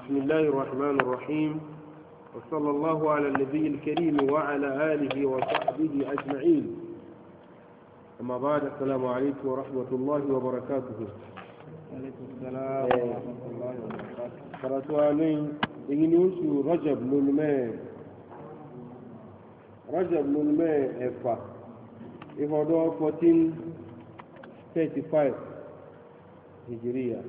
بسم الله الرحمن الرحيم وصلى الله على النبي الكريم وعلى آله وصحبه أجمعين. أما بعد، السلام عليكم ورحمة الله وبركاته. عليكم السلام ورحمة الله وبركاته. قرأتواني إنيوش رجب للماء إفا إفادو 1435 هجرية.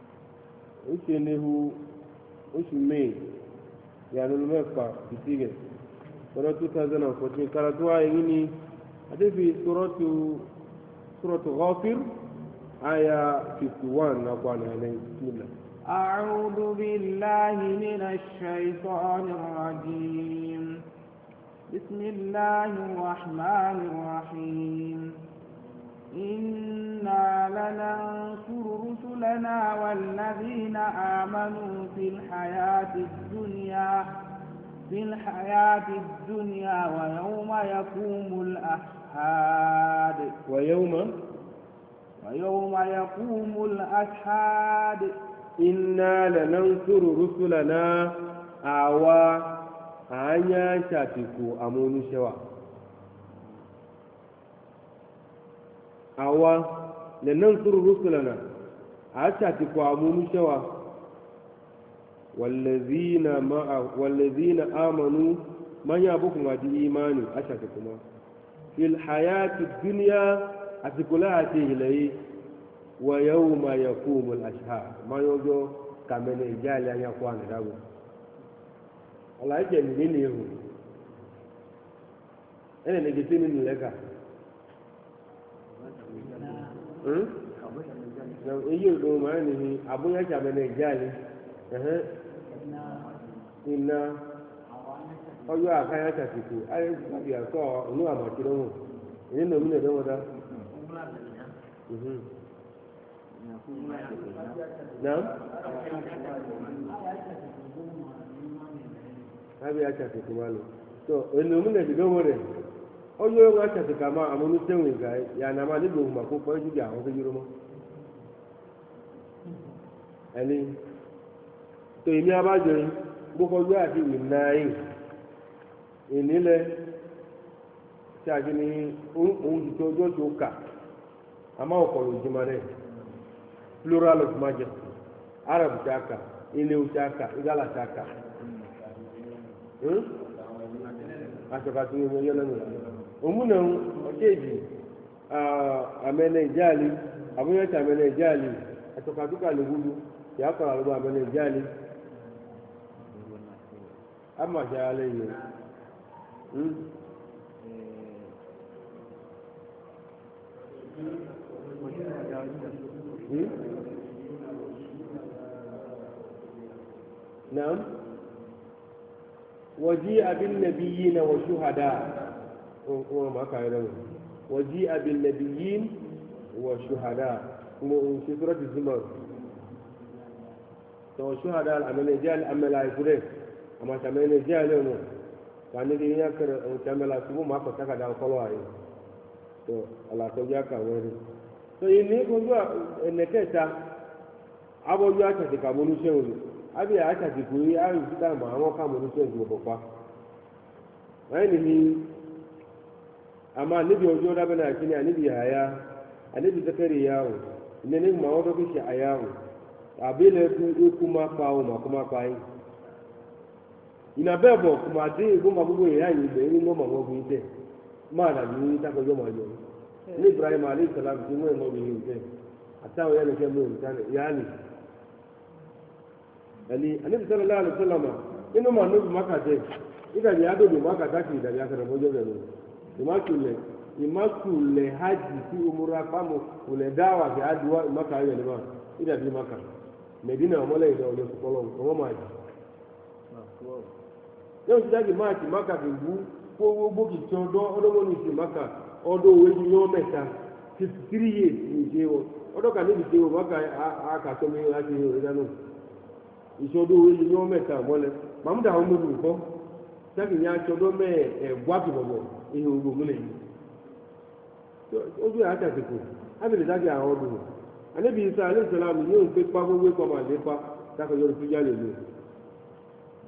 oṣù may yàrá mẹ́fà ìtìgẹ̀ ọdún 2014 karatu wa yìí ni adéfi suratu Ghafir aya 51 na kwana ẹ̀lẹ́ bismillah. أعوذ بالله من الشيطان الرجيم. بسم الله الرحمن الرحيم. إنا لننصر رسلنا والذين آمنوا في الحياة الدنيا ويوم يقوم الأشهاد ويوم يقوم الأشهاد. إنا لننصر رسلنا أعوى أنيا شاتكو أمون شوا awa lanansuru rusulana atati kwa amunu shawa wallazina amanu man yabukum adi imani atati kuma fil hayati dunya atikula atihilai wa yawma yaqumul ashhad mayojo kamene ijali anya kwa ndago ala je nini hu ene negitini nileka èyí ò dùn máa nìyí abúnyájà mẹ́lẹ̀ ìjáde iná ọjọ́ àkáyà tàkìtì ayé tàbí àkọ́ inú àmàtí lọ́wọ́ èyí nà mí nà dá. Naam? Abi àtàkìtì wà lọ. So ènìyàn mí nà dìgbò rẹ̀. Ọjọ́ yóò ń ṣàtìkà máa àmúnú sẹ́wọ̀n ìgbà yàrá máa nílò òun àkókò pọ̀ ẹ̀jú bí àwọn tó yúrọ mọ́. Ẹni tó ìní abájọ yìí gbókò ọjọ́ àti ìnáyì ìnílẹ̀ tí a ti ní ohun tuntun ọjọ́ tó kà àmọ́ ọ̀pọ̀ lòjúmọ́ rẹ̀ plural of majesty Arab chaka ilé chaka igala chaka. Aṣọ̀kàtú ni mo yọ lẹ́nu rẹ̀. Òmùnà ọ̀kéèjì àmẹ́nẹ̀ ìjáàlì àbúyọ̀tì àmẹ́nẹ̀ ìjáàlì àtọ̀kàtúkà lè wúlú ìyàkọ̀rọ̀ àlùbọ̀ àmẹ́nẹ̀ ìjáàlì àmàṣà alẹ́ yìí. Naam وجيء بالنبيين والشهداء وجيء بالنبيين والشهداء في سورة الزمر والشهداء العمل جال عمل عيسره أما تعمل جال يوم كان يجي يكر تعمل عيسره ما فتك داو كلاه تو الله تجاك وين تو إني كنت نكتا أبو جاك تكامل شيء abi àtàtì kò rí àrùn títà mọ àwọn káàmù oníṣẹ́ ìgbìmọ̀ pọ̀pá wọ́n ní àmà níbi ọjọ́ dábẹ́nà àkíní àníbi àyà àníbi tẹ́kẹ́rì yàwó ní nígbà àwọn tó fi ṣe àyàwó àbílẹ̀ fún ikú má pa ohun àkó má pa yín ìnà bẹ́ẹ̀ bọ̀ kò má dé ìgbọ́n gbogbo ìyá yìí ibẹ̀ ní mọ́ màwọn ọkùnrin tẹ̀ máa dàbí ní tákọjọ́ máa yọ ní Ibrahim alayhi salam ti mú ẹ̀mọ́ mi yìí tẹ̀ àtàwọn yẹn nìkẹ́ mú ìyáàlì ẹni anabi sallallahu alaihi wasallam inú ma nóbi mákàtẹ ìdàbí adóbi mákàtà kì ìdàbí akẹrẹmọjọ bẹ̀rẹ̀ ìmàkùlẹ̀ hajj sí umura pàmò kùlẹ̀ dáwà sí adùwà ìmàkà ayọ̀ ní ma ìdàbí maka mẹdínà ọmọlẹ̀ ìdá ọlẹ́ sọpọlọ ọmọ máa jì yóò ti dájú máa ti maka fi wú kó gbogbo kì tí ọdọ́ ní ti maka ọdọ́ owó ẹni yọ mẹ́ta 53 years ní ìṣe wọn ọdọ́ kà níbi ìṣe wọn maka akàtọ́mi láti ìrìnà ìṣọdọ owó yìí yọ mẹ́ta mọ́lẹ̀ mamuda àwọn ọmọdé nǹkan sábì ní aṣọdọ ẹ̀gbọ́ àbìbọ̀bọ̀ ihe ogbò múlẹ̀ yìí ojú ẹ̀ àtàtìkù ábìlẹ̀ dájú àwọn ọdún anabi isa alayhi salam yóò gbé pa gbogbo ẹ̀kọ́ máa lépa dákọ̀ yọrọ tó yálè lò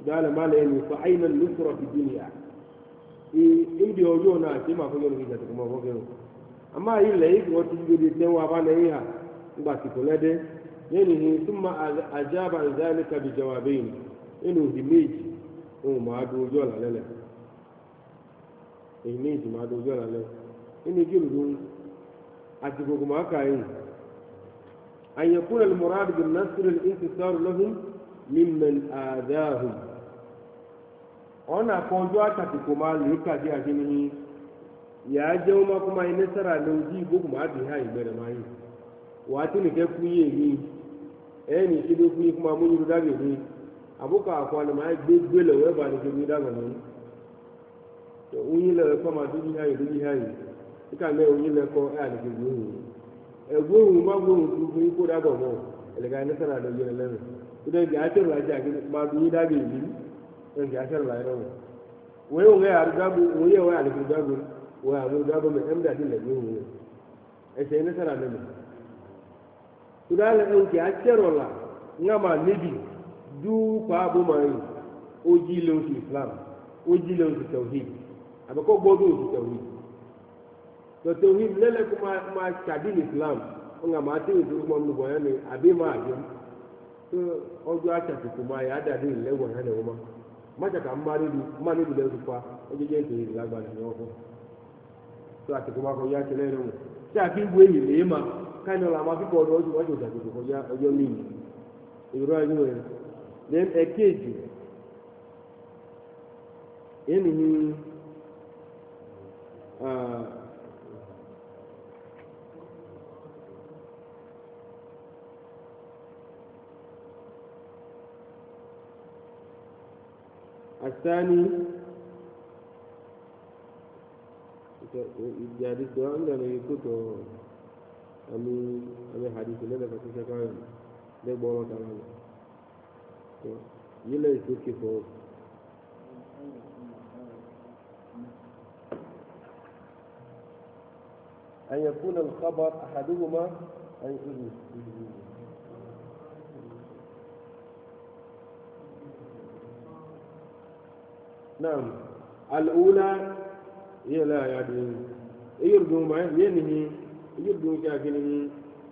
dala mala yani fa aina al-nusra fi dunya indi ojo na ti ma fojo ni jati kuma fojo amma ile yi ko ti gbe de wa ba na ya ngba ti ko lede yani thumma ajaba an zalika bi jawabain inu himiji o ma do ojo la lele himiji ma do ojo la lele ini giru ati ko kuma kai an yakuna al-murad bin nasr al-intisar lahum mimman aadahum ona konjo atati kuma lika di ajini ya jauma kuma ina sara lauji go kuma bi ha ibere mai wati ni ke kuye ni eni kido kuye kuma mun yu dage ni abuka akwa na mai gbegbe le we ba ni ke mi daga ni to unyi le ko ma du ha yi ika me unyi le ko a ni ke gu egwu ma gwu du ko daga mo ele ga ina sara lauji le le kuda ga ta la ja ma du dage ni en ga shar la ro we o ga argabu o ye wa ali gabu wa mu gabu me emda din le ni e se ne sara ne kuda la en ga sharo la ngama nibi du pa bo mai o ji lo islam o ji lo tauhid aba ko bodo tauhid to tauhid lele kuma ma kadin islam ngama ti du mo mu boya ni abi ma ajum to ojo acha kuma ya dade le wa ne wo ma maja ka mmari du le dupa ojeje nti lagbara ni ofu so ati kuma ko ya kele ru ti afi gwe yi le ma kaino la ma fi ko do ojo ojo dade ko ya ojo ni iro ayu e then ekeji eni الثاني jadi doang dan itu tuh kami hadis ini dapat sekarang dia bawa tangan ini lah itu kifo أن يكون الخبر أحدهما أن نعم الأولى هي لا يعني يرجو ما ينهي يرجو كأنه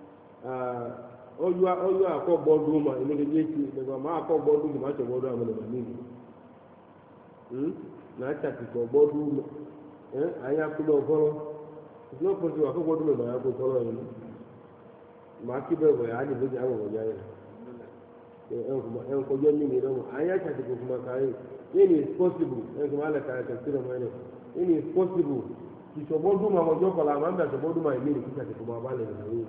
ọjọ́ àkọ́gbọ́dún ma ìmúlẹ̀ yéèkì nígbà máa àkọ́gbọ́dún ma ṣe gbọ́dún àmì ọ̀nà nínú náà ṣàtìkọ̀ gbọ́dún àyà kúlọ̀ ọ̀fọ́rọ́ ìṣúná pọ̀sí àkọ́gbọ́dún mẹ́ta àyà kó tọ́rọ̀ yìí máa kí bẹ́ẹ̀ bọ̀yà á ní lójú àwọn ọ̀yà yẹn ẹnkọjọ́ mímì lọ́wọ́ àyà ṣàtìkọ̀ fún makáyé yẹn is possible ẹnkọ máa lẹ̀ káyà tẹ̀síwọ̀n mọ́ ẹ̀ yẹn is possible ìṣọ̀gbọ́dún ma ọjọ́ kọ̀ọ̀la àmọ́ àmì àṣọ̀gbọ́dún ma ìmí ìkí ṣàtìkọ̀ máa bá lẹ̀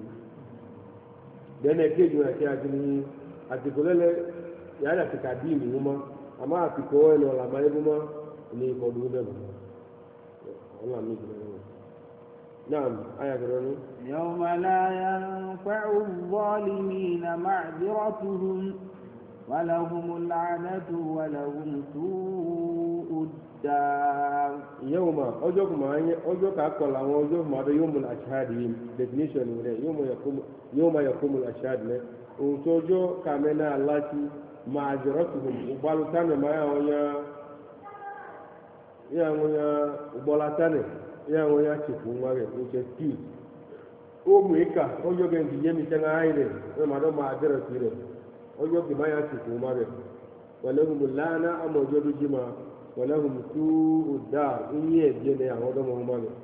dẹ́nà kéjì wọn àti àtìkò lẹ́lẹ́ yàrá àti kàdíìnì wọn mọ́ àmọ́ àtìkò ẹ̀nà ọ̀làmà ẹ̀bùn mọ́ ní ìkọ̀dún bẹ́ẹ̀ mọ́ ọ̀là méjì lọ́wọ́ náà ayàgbẹ̀rẹ̀ ní. يوم لا ينفع الظالمين معذرتهم ولهم اللعنة ولهم سوء الدار. يوم أجوك أقول عن أجوك ما يوم الأشهاد definition يوم يقوم الأشهاد وتوجو كامنا التي معذرتهم وبالتان ما يا وبالتان يا شيفون ما يشتي أمريكا أجو كان يجي تنايره ما دام معذرته أجو كما يا شيفون ما ولهم اللعنة أم وجود جما ولهم سوء الدار إن يبين يا ودم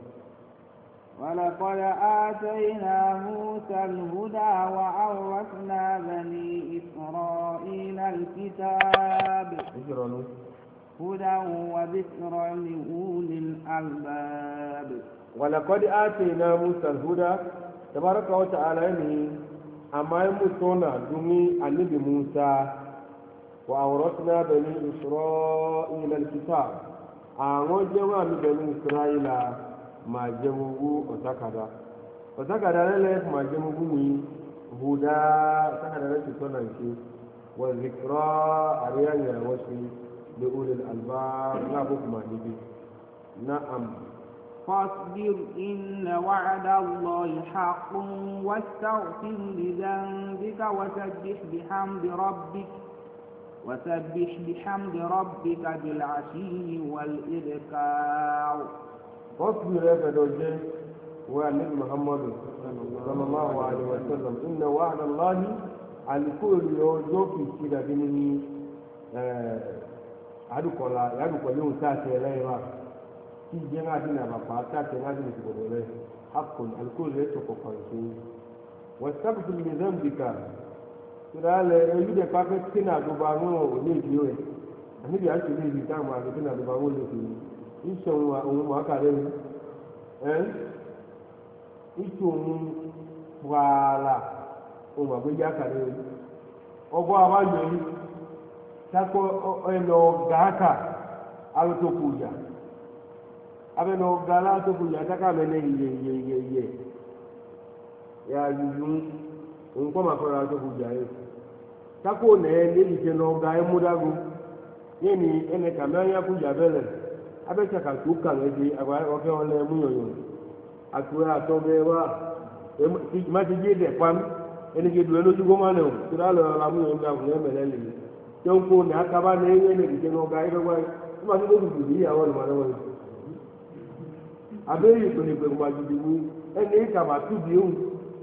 ولقد آتينا موسى الهدى وأورثنا بني إسرائيل الكتاب هدى وذكرى لأولي الألباب. ولقد آتينا موسى الهدى تبارك وتعالى أما يموتونا دمي النبي موسى وأورثنا بني إسرائيل الكتاب àwọn jẹ́wọ́ àmì bẹ̀rù ìsirayílà máa jẹ́wọ́wó ọ̀sákàdá lẹ́lẹ́ máa jẹ́wọ́wó ní hùdá ọ̀sákàdá lẹ́sì tọ́nà ṣe wọ́n zikirọ́ àríyànjẹ́ àwọn ṣe lè orí àlbá lábùkù máa níbi náà. فاصبر إن وعد الله حق واستغفر لذنبك وسبح بحمد ربك وسبح بحمد ربك بالعشي والإبكار. واصبر يا فدوجي والنبي محمد صلى الله عليه وسلم إن وعد الله على كل يوم كده بني adukọla yóò sáàtì ẹlẹ́yìn wa tí ìjẹ́ náà dín náà bàbá sáàtì náà dín ìsìnkú rẹ̀ hakùn alukóòlù rẹ̀ tó kọ̀kọ̀ ìṣe wọ́n sábìtì ní zambika tìrálẹ̀ ẹ̀yí dẹ̀ pàfẹ́ tí náà dùbà wọn ò ní ìdí rẹ̀ àníbi àti ilé ìdí táwọn àti tí náà dùbà wọn lè fi iṣẹ́ òun mọ̀ ákàrẹ́ mi iṣẹ́ òun wàhálà òun àgbéjì ákàrẹ́ mi ọgbọ́n abájọ yìí tako eno gaka alotokuja abeno gala tokuja taka mene ye ya yuyun unko makora tokuja e tako ne le ise no ga emudagu yeni ene kamanya kuja bele abecha ka tuka ngeji agwa oke ole muyoyo atura atobewa ma ti jide pam ene ge duelo jugo mane o tiralo la muyo nga ngembele yonko ne akaba ne yene ne dije no ga ire wa ma ni do du ya wa ma wa abe yi ko ni pe ma ju du eni ka ma tu bi un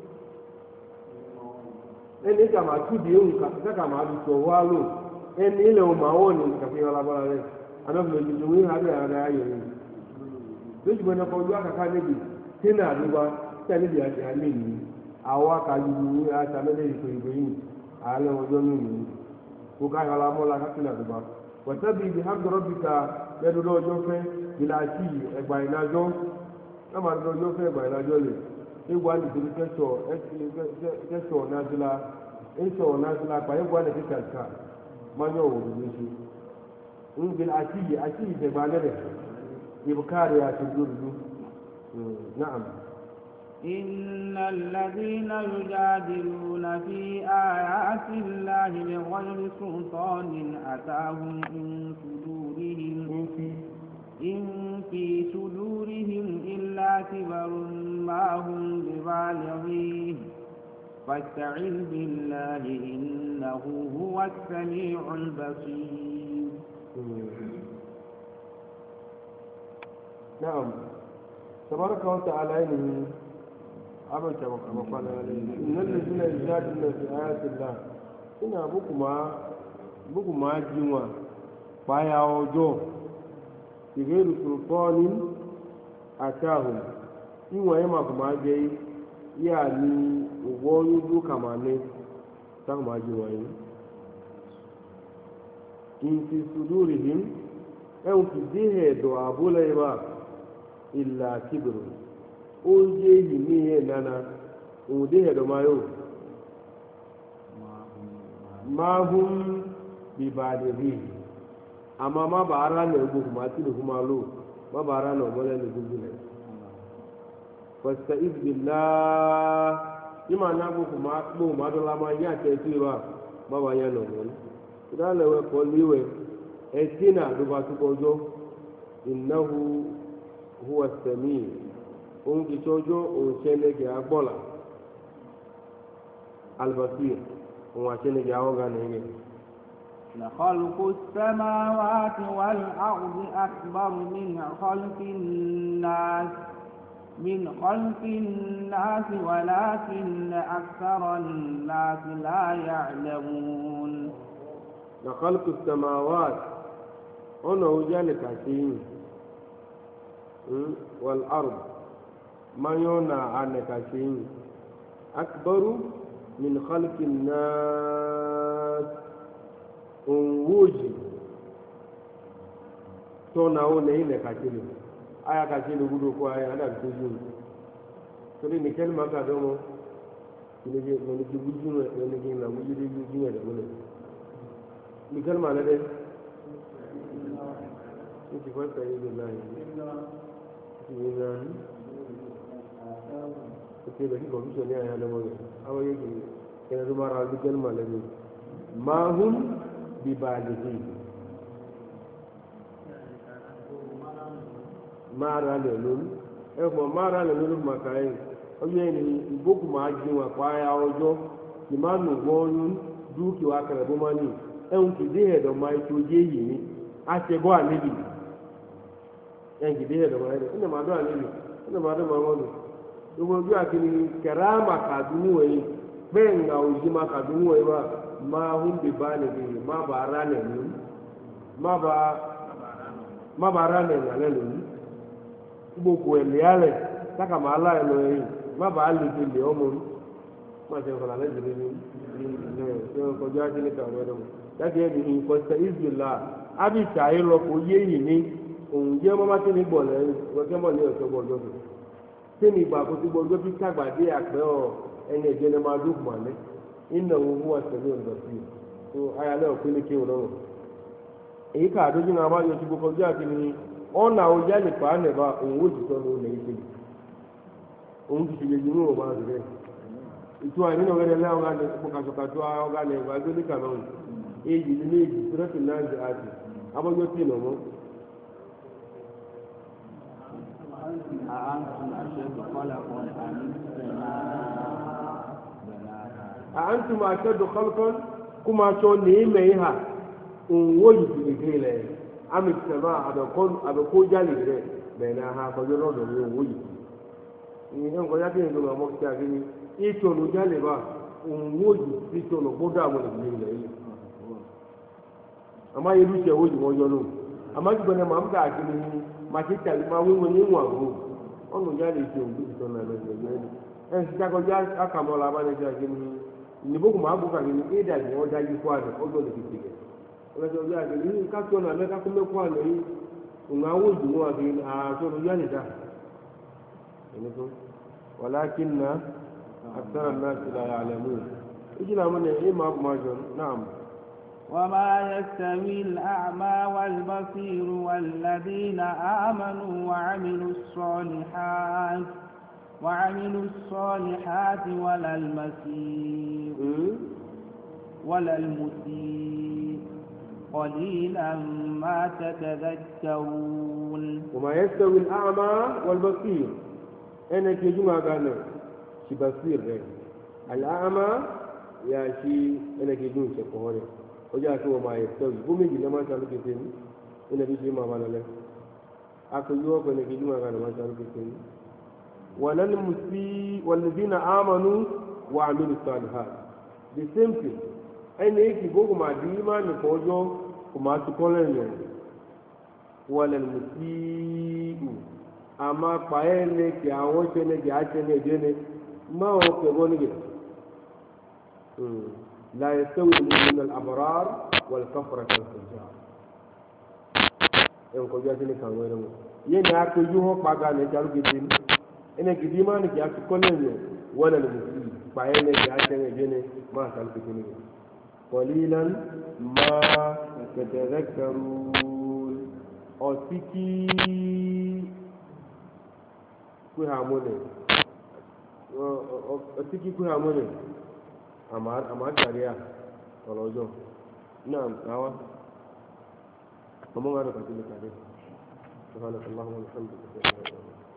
ka ma du so wa lo eni le o ma wo ni ka fi wala bala re ana bi ju du ha ya ra ya ni do ju na ko ju aka ka ne bi tina du ba ta ni bi ya ja ni ni awa ka ju du ya ta me le ko yi ale o jo ni kukai wala mola kakina duba wasabi bihamdi rabbika bedu do jofe bilati egbainajo ama do jofe egbainajo le egwa ni bi keso nazila pa egwa ni kikalka manyo wo ni bilati egbanere ibkari ya tududu na'am إن الذين يجادلون في آيات الله بغير سلطان أتاهم إن في صدورهم إلا كبر ما هم ببالغيه فاستعذ بالله إنه هو السميع البصير. نعم تبارك وتعالى abin makwana ne nan da suna ishadin na fi ayatullah ina buku ma jinwa baya ojo ìgbèrú sultani àtàhùn ìwọ̀n ẹ̀ máa kò máa jẹ́ yíà ní òwò yóò kà máa ní táwọn máa jinwa yìí ìǹtì sùdúrì yìí ẹ̀hùn kì dé ẹ̀dọ̀ àbúlé wa ìlà kíbìrì ó yé yìí ní ẹ̀ nana òun dé ẹ̀dọ̀ máa yóò máa hún bìbàdì rí àmọ́ má bàa ara nà ẹ̀gbọ́n kùmà tí nìkú máa lò má bàa ara nà ọmọlẹ́ ní gbogbo rẹ̀ pẹ̀sẹ̀ ìbìlá yìí máa ná gbogbo kùmà gbogbo má dọ́là máa yí àtẹ̀ sí wa má bàa yẹn nà wọ́n ìdálẹ́wẹ̀ kọ́ léwẹ̀ ẹtí náà ló bá túbọ̀ ọjọ́ ìnáhu huwa sẹ̀mí òun kì í tọ́jọ́ òun ṣẹ́nẹ́gẹ̀ agbọ́là albasir òun àṣẹ́nẹ́gẹ̀ awọ́gà nìyẹn. لخلق السماوات والأرض أكبر من خلق الناس ولكن أكثر الناس لا يعلمون. لخلق السماوات أنا وجالك عشين والأرض ما يونا عنك عشين أكبر من خلق الناس onwoji tọ́nà ó lẹ́yìn lẹ̀ kàkiri aya kàkiri gbúdọ̀ kó aya adàbí tó yún torí ní kẹ́lí máa kàdọ́ mọ́ lẹ́nu kí wújú rẹ̀ lẹ́nu kí nà wújú rẹ̀ wújú rẹ̀ lẹ́nu ní kẹ́lí máa lẹ́dẹ́ ní ti fẹ́ sẹ́yìn lè láyé ti yín náà ní ó ti bẹ̀ kí kọ̀ọ̀fíṣọ̀ ní aya lọ́wọ́ rẹ̀ àwọn yóò kẹ́lẹ́ tó máa ra ní kẹ́lí máa lẹ́nu máa hún bibalihi mara le lórí ẹ̀fọ́ mara le lórí màkàáyé ọjọ́ ẹni ìgbókù máa jí wọn pààyà ọjọ́ kì máa nù wọ́nyún dúkì wá kẹrẹ̀ bó máa ní kìdí ẹ̀dọ̀ máa tó yé yìí ní àṣẹgọ́ àníbì kìdí ẹ̀dọ̀ máa ẹ̀dọ̀ máa dọ́ àníbì máa dọ́ máa mọ́dọ̀ gbogbo ojú àti ní kẹràmà kàdúnú ẹ̀yìn bẹ́ẹ̀ nga òjì máa kàdúnú ẹ̀yìn wa máa ń bè bá nìbi má bà ara nẹ̀ ní má bà ara nẹ̀ nà lẹ́nu ní gbogbo ẹ̀lẹ́ alẹ̀ sáka máa lá ẹ̀ lọ ẹ̀yìn má bà á lè fi lè ọmọ ní má ṣe nǹkan alẹ́ jìnnì ní ẹ̀ kọjú ajé ní kàwọn ẹ̀dọ̀ mọ́ láti ẹ̀ ní ìkọ̀sẹ̀ ìzùlá ábìtà ìrọ̀pọ̀ yé yìí ní òun jẹ́ mọ́má tí ní gbọ̀lẹ́ wọ́kẹ́ mọ́ ní ọ̀ṣọ́ gbọ́dọ̀ tó sẹ́ni ìgbà kó ti gbọ́dọ̀ bí kágbàdé àpẹ́ ọ̀ ẹni ẹ̀jẹ̀ ní máa dúkùn mọ́lẹ́ iná òun fún ọ̀sẹ̀lẹ̀ ọ̀dọ̀ sí i ayálẹ̀ òpin ní kí òun èyí ká àdójú náà máa yọ ti gbogbo ọjọ́ àti ní ọ̀nà ọjà lè pa á nẹ̀bà òun ó jùtọ́ ní olè ìṣẹ̀lẹ̀ òun ti ṣèlè jùlọ òun máa rẹ̀ ìtú àìní náà wẹ́rẹ́ láwọn ọ̀gá ní kàṣọkàṣọ ọ̀gá ní ẹ̀gbá gbé ní kànáà èyí ní méjì tírẹ́tì náà ń jẹ àti abọ́jọ́ tí ìnà mọ́. أأنتم أشد خلقا كما شون نيمها ووجد إجريله أم السماء أبكون جالي بينها فجرون ووجد ìyẹn kọjá kí n lò máa mọ kí a kí ni ìtòlù jálè bá òun wòjì ìtòlù gbọdọ àwọn ìdílé ilẹ̀ yìí àmọ́ irú ìṣe wòjì wọn yọ lóhùn àmọ́ jùlọ ní màá ń gbà kí ni màá ti tẹ̀lé máa wíwọ ní ìwọ̀n àgbo ọ̀nà jálè ìṣe òun bí ìtọ́nà ẹ̀ lọ́jọ́ yẹn ẹ̀ ń ṣiṣẹ́ kọjá àkàmọ́ la bá ní ṣe kí ni ìnìbókù máa gbó kàkí ni éèdà ni wọ́n dájú kó àná ọjọ́ lè fi tèkè ọlọ́jọ́ ọjọ́ àgbẹ̀ ní káàtó ọ̀nà àmẹ́ká kó mẹ́kọ́ àná yìí òun àwọn òjò wọn àti àtọ́nù yálè dá ولكن أكثر الناس لا يعلمون إجنا من إمام ماجر نعم وما يستوي الأعمى والبصير والذين آمنوا وعملوا الصالحات ولا المسيء قليلا ما تتذكرون وما يستوي الأعمى والبصير أنا كجمع قالنا شي بصير غير الأعمى يا شي أنا كجمع شكوهوري وجاء هو ما يستوي بومي جل ما شاء الله كتير أنا بيجي ما بانا له أكو يوم أنا كجمع قالنا ما شاء الله كتير ولا المسيء والذين آمنوا وعملوا الصالحات the same thing أنا يكي بوكو ما ديما نفوجو وما تقولين ولا المسيء ama kpaene ki awon chene ki achene jene ma o ke boni ge la yastawi min al abrar wal kafara kal fujjar en ko jati ni kan wero ye na ko yu ho paga ne jaru ge din ene ki di man ki ak ko ne wala al muslim kpaene ki achene jene ma kal ki ni qalilan ma tatadhakkarun osiki kwe ha mone otiki kwe ha mone ama sharia olojo naam awa mamunga ndo katili kare subhanakallahumma wa bihamdika